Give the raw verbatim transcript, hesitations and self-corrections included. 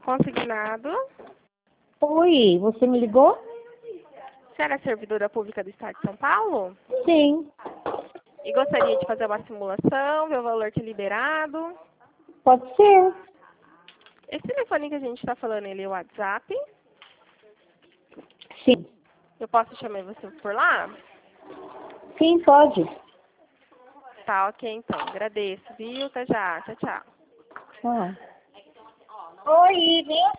Consignado. Oi, você me ligou? Você era servidora pública do Estado de São Paulo? Sim. E gostaria de fazer uma simulação, ver o valor que é liberado. Pode ser. Esse telefone que a gente está falando, ele é o WhatsApp. Sim. Eu posso chamar você por lá? Sim, pode. Tá, ok, então. Agradeço, viu? Até já. Tchau, tchau. Ah. Oi, vem